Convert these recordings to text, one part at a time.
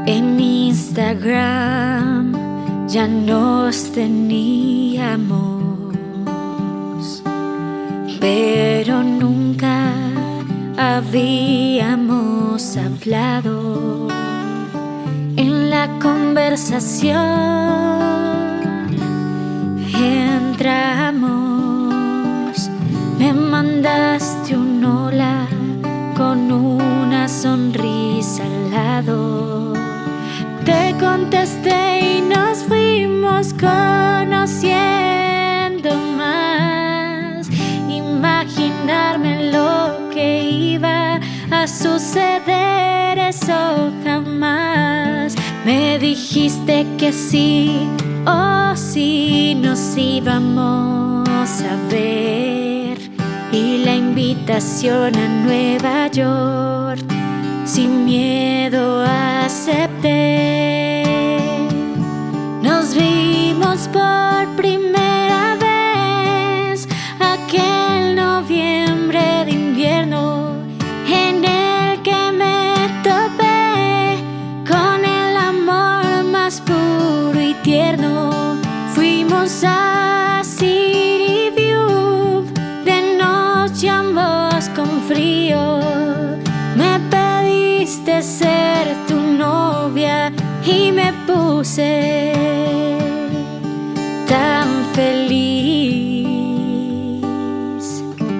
En Instagram ya nos teníamos, pero nunca habíamos hablado. En la conversación entramos, me mandaste un hola con una sonrisa al lado. Te contesté y nos fuimos conociendo más. Imaginarme lo que iba a suceder, eso jamás. Me dijiste que sí, oh sí, nos íbamos a ver. Y la invitación a Nueva York sin miedo acepté. Nos vimos por primera vez aquel noviembre de invierno, en el que me topé con el amor más puro y tierno. Fuimos a City View de noche, ambos con frío. Me pediste ser tu novia y me puse tan feliz.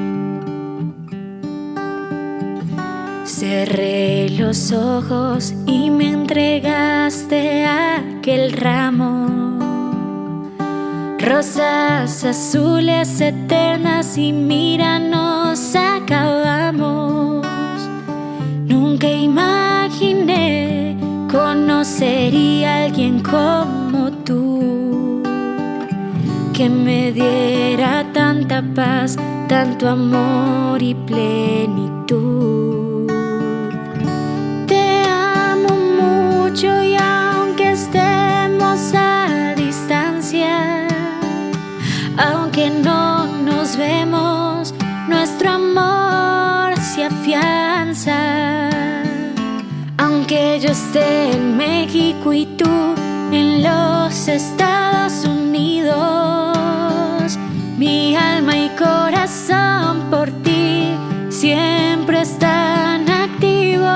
Cerré los ojos y me entregaste aquel ramo, rosas azules eternas, y mira, nos acabamos. Nunca imaginé conocería a alguien como tú, que me diera tanta paz, tanto amor y plenitud. Te amo mucho y aunque estemos a distancia, aunque no nos vemos, nuestro amor se afianza. Aunque yo esté en México y tú en los Estados Unidos, mi alma y corazón por ti siempre están activos.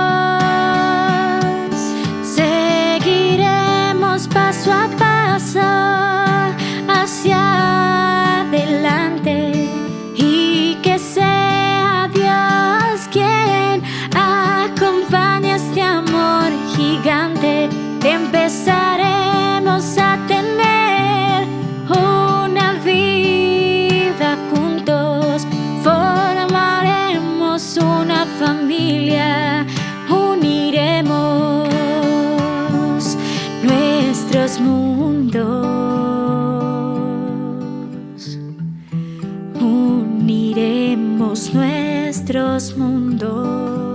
Seguiremos paso a paso hacia adelante, y que sea Dios quien acompañe este amor gigante. Empezaremos a tener una vida juntos, formaremos una familia, uniremos nuestros mundos, uniremos nuestros mundos.